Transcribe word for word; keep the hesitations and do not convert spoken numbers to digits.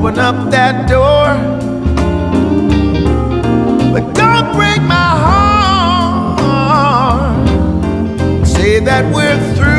open up that door, but don't break my heart. Say that we're through.